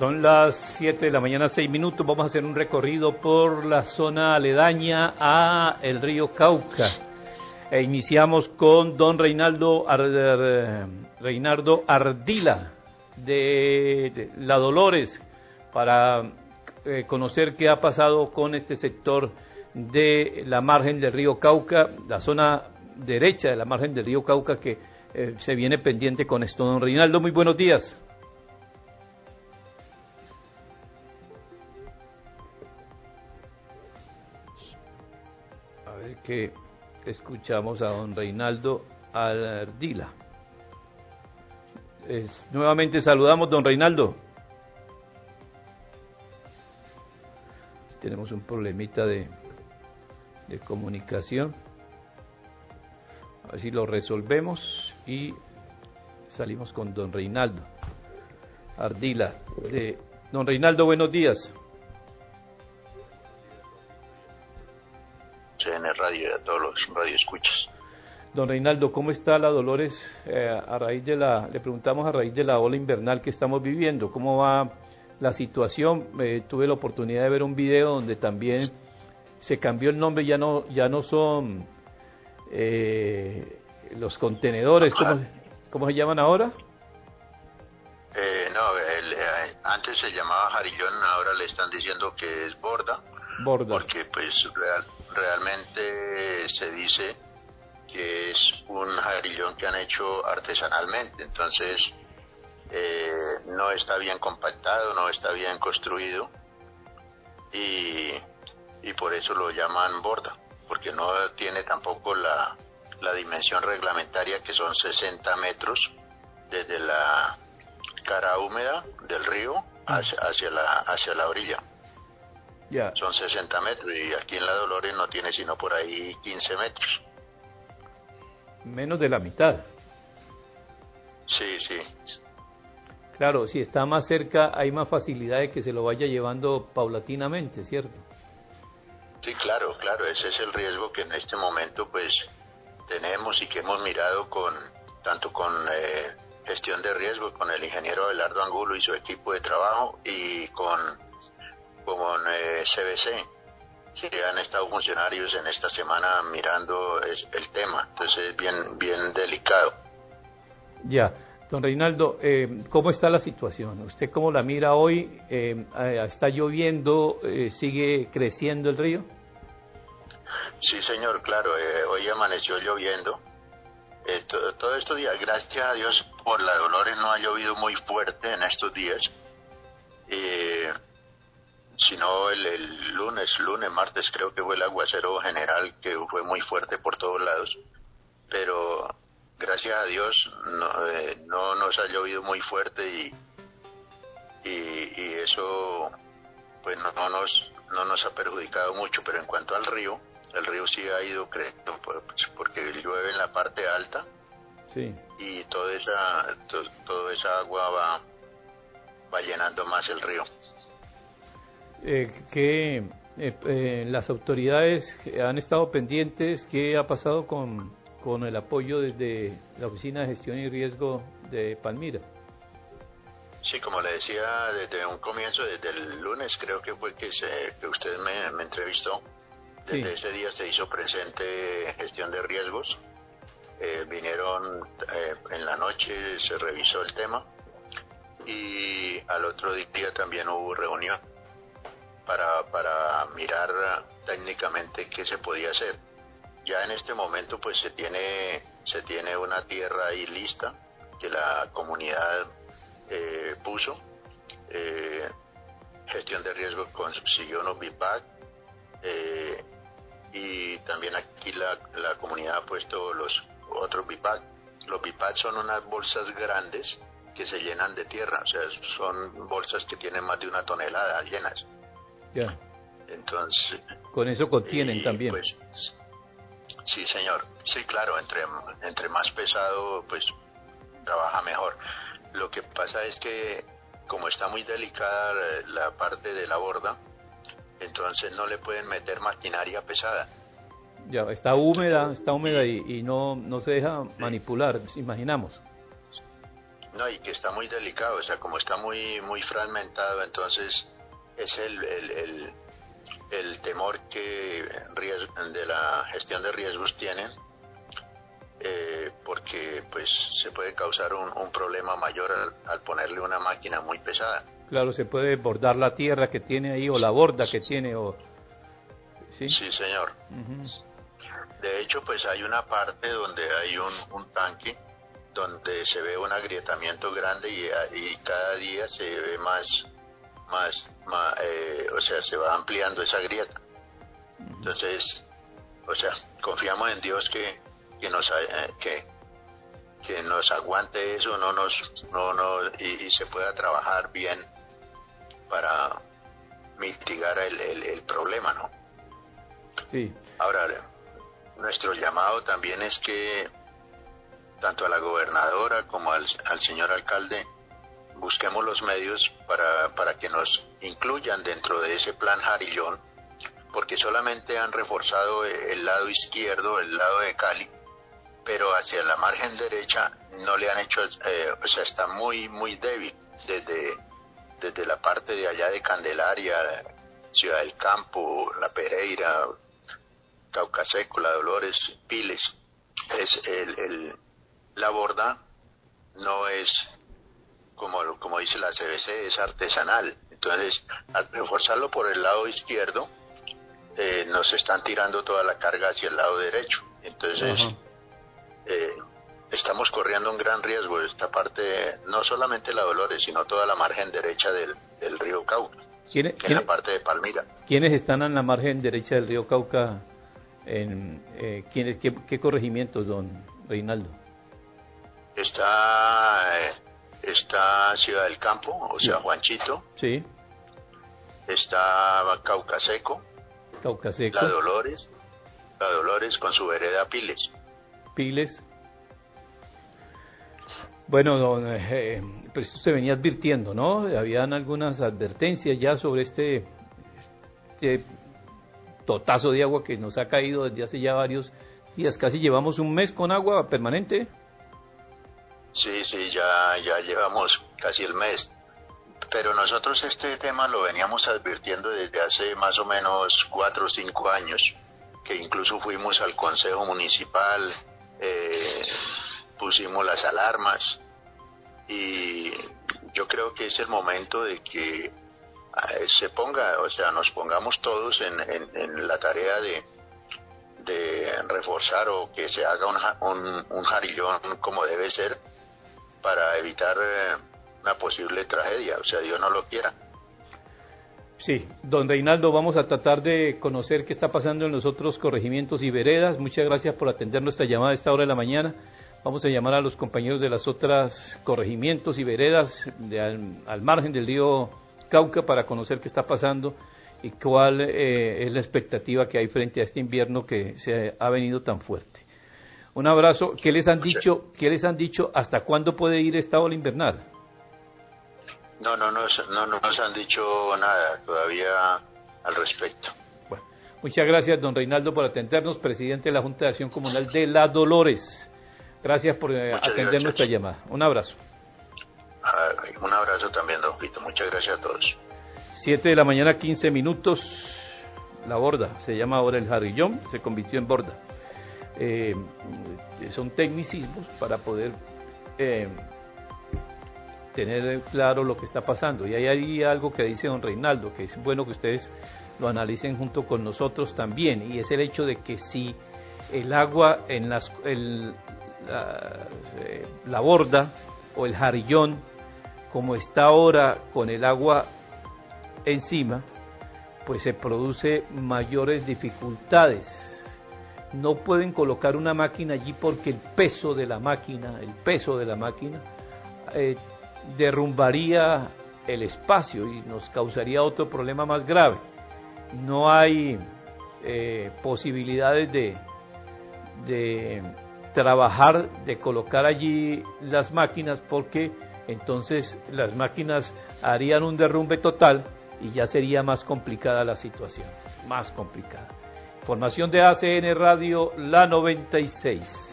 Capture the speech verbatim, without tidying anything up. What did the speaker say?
Son las siete de la mañana, seis minutos. Vamos a hacer un recorrido por la zona aledaña a el río Cauca. E iniciamos con don Reinaldo, Ar, Reinaldo Ardila de, de La Dolores para eh, conocer qué ha pasado con este sector de la margen del río Cauca, la zona derecha de la margen del río Cauca que eh, se viene pendiente con esto. Don Reinaldo, muy buenos días. A ver que escuchamos a don Reinaldo Ardila. Es, nuevamente saludamos, don Reinaldo. Tenemos un problemita de, de comunicación. A ver si lo resolvemos y salimos con don Reinaldo Ardila. De, don Reinaldo, buenos días. C N Radio y a todos los radioescuchas. Don Reinaldo, ¿cómo está la Dolores? Eh, a raíz de la, le preguntamos a raíz de la ola invernal que estamos viviendo, ¿cómo va la situación? Eh, tuve la oportunidad de ver un video donde también se cambió el nombre, ya no, ya no son eh, los contenedores, ¿cómo, cómo se llaman ahora? Eh, no, el, eh, antes se llamaba Jarillón, ahora le están diciendo que es borda. Bordas. Porque pues real, realmente se dice que es un jarillón que han hecho artesanalmente, entonces eh, no está bien compactado, no está bien construido y, y por eso lo llaman borda, porque no tiene tampoco la, la dimensión reglamentaria que son sesenta metros desde la cara húmeda del río hacia, hacia, la, hacia la orilla. Ya. Son sesenta metros y aquí en La Dolores no tiene sino por ahí quince metros. Menos de la mitad. Sí, sí. Claro, si está más cerca hay más facilidad de que se lo vaya llevando paulatinamente, ¿cierto? Sí, claro, claro, ese es el riesgo que en este momento pues tenemos y que hemos mirado con tanto con eh, gestión de riesgo, con el ingeniero Abelardo Angulo y su equipo de trabajo y con con eh, C B C, que han estado funcionarios en esta semana mirando es, el tema, entonces es bien, bien delicado. Ya, don Reinaldo, eh, ¿cómo está la situación? ¿Usted cómo la mira hoy? Eh, ¿Está lloviendo? Eh, ¿Sigue creciendo el río? Sí, señor, claro, eh, hoy amaneció lloviendo. Eh, to, todos estos días, gracias a Dios, por La Dolores no ha llovido muy fuerte en estos días. Eh, sino el, el lunes, lunes, martes creo que fue el aguacero general que fue muy fuerte por todos lados, pero gracias a Dios no, eh, no nos ha llovido muy fuerte y, y, y eso pues no, no nos no nos ha perjudicado mucho, pero en cuanto al río, el río sí ha ido creciendo porque llueve en la parte alta, sí, y toda esa to, toda esa agua va va llenando más el río. Eh, que eh, eh, las autoridades han estado pendientes. ¿Qué ha pasado con, con el apoyo desde la Oficina de Gestión y Riesgo de Palmira? Sí, como le decía desde un comienzo, desde el lunes creo que fue que, se, que usted me, me entrevistó, desde sí. Ese día se hizo presente gestión de riesgos, eh, vinieron eh, en la noche, se revisó el tema y al otro día también hubo reunión para, para mirar técnicamente qué se podía hacer. Ya en este momento pues se tiene, se tiene una tierra ahí lista que la comunidad eh, puso, eh, gestión de riesgo consiguió unos B I P A C eh, y también aquí la, la comunidad ha puesto los otros B I P A C. Los B I P A C son unas bolsas grandes que se llenan de tierra, o sea, son bolsas que tienen más de una tonelada llenas. Ya. Entonces, con eso contienen y, también. Pues, sí, señor. Sí, claro, entre, entre más pesado, pues trabaja mejor. Lo que pasa es que, como está muy delicada la parte de la borda, entonces no le pueden meter maquinaria pesada. Ya, está húmeda, está húmeda y, y no, no se deja sí. manipular, imaginamos. No, y que está muy delicado, o sea, como está muy muy fragmentado, entonces es el el, el, el temor que ries- de la gestión de riesgos tienen, eh, porque pues se puede causar un, un problema mayor al, al ponerle una máquina muy pesada. Claro, se puede bordar la tierra que tiene ahí o la borda que tiene, o sí. Sí, señor. Uh-huh. De hecho, pues hay una parte donde hay un, un tanque donde se ve un agrietamiento grande y, y cada día se ve más, más, más eh, o sea, se va ampliando esa grieta. Entonces, o sea, confiamos en Dios que, que nos eh, que, que nos aguante eso, no nos, no nos y, y se pueda trabajar bien para mitigar el, el, el problema, ¿no? Sí. Ahora, nuestro llamado también es que tanto a la gobernadora como al, al señor alcalde busquemos los medios para, para que nos incluyan dentro de ese plan Jarillón, porque solamente han reforzado el lado izquierdo, el lado de Cali, pero hacia la margen derecha no le han hecho, eh, o sea, está muy, muy débil, desde, desde la parte de allá de Candelaria, Ciudad del Campo, La Pereira, Caucaseco, La Dolores, Piles, es el, el la borda no es como, como dice la C B C, es artesanal. Entonces, al reforzarlo por el lado izquierdo, eh, nos están tirando toda la carga hacia el lado derecho. Entonces, eh, estamos corriendo un gran riesgo de esta parte, no solamente la Dolores, sino toda la margen derecha del, del río Cauca, ¿Quién, en la parte de Palmira. ¿Quiénes están en la margen derecha del río Cauca? En, eh, ¿quiénes, qué, ¿Qué corregimientos, don Reinaldo? Está, eh, está Ciudad del Campo, o sea, sí. Juanchito. Sí. Está Caucaseco. Caucaseco. La Dolores. La Dolores con su vereda Piles. Piles. Bueno, don, eh, pues esto se venía advirtiendo, ¿no? Habían algunas advertencias ya sobre este, este totazo de agua que nos ha caído desde hace ya varios días. Casi llevamos un mes con agua permanente. Sí, sí, ya, ya llevamos casi el mes. Pero nosotros este tema lo veníamos advirtiendo desde hace más o menos cuatro o cinco años, que incluso fuimos al Consejo Municipal, eh, pusimos las alarmas, y yo creo que es el momento de que eh, se ponga, o sea, nos pongamos todos en, en, en la tarea de, de reforzar o que se haga un, un, un jarillón como debe ser, para evitar eh, una posible tragedia, o sea, Dios no lo quiera. Sí, don Reinaldo, vamos a tratar de conocer qué está pasando en los otros corregimientos y veredas. Muchas gracias por atender nuestra llamada a esta hora de la mañana. Vamos a llamar a los compañeros de las otras corregimientos y veredas de al, al margen del río Cauca para conocer qué está pasando y cuál eh, es la expectativa que hay frente a este invierno que se ha venido tan fuerte. Un abrazo. ¿Qué les han dicho? ¿Qué les han dicho? ¿Hasta cuándo puede ir esta ola invernal? No, no, no, no, no nos han dicho nada todavía al respecto. Bueno, muchas gracias, don Reinaldo, por atendernos, presidente de la Junta de Acción Comunal de La Dolores. Gracias por eh, atender gracias. nuestra llamada. Un abrazo. Ah, un abrazo también, don Pito. Muchas gracias a todos. Siete de la mañana, quince minutos. La borda, se llama ahora el jarillón, se convirtió en borda. Eh, son tecnicismos para poder eh, tener claro lo que está pasando. Y hay ahí algo que dice don Reinaldo, que es bueno que ustedes lo analicen junto con nosotros también, y es el hecho de que si el agua en las, el, la, eh, la borda o el jarillón, como está ahora con el agua encima, pues se produce mayores dificultades. No pueden colocar una máquina allí porque el peso de la máquina, el peso de la máquina eh, derrumbaría el espacio y nos causaría otro problema más grave. No hay eh, posibilidades de, de trabajar, de colocar allí las máquinas, porque entonces las máquinas harían un derrumbe total y ya sería más complicada la situación, más complicada. Información de A C N Radio, la noventa y seis.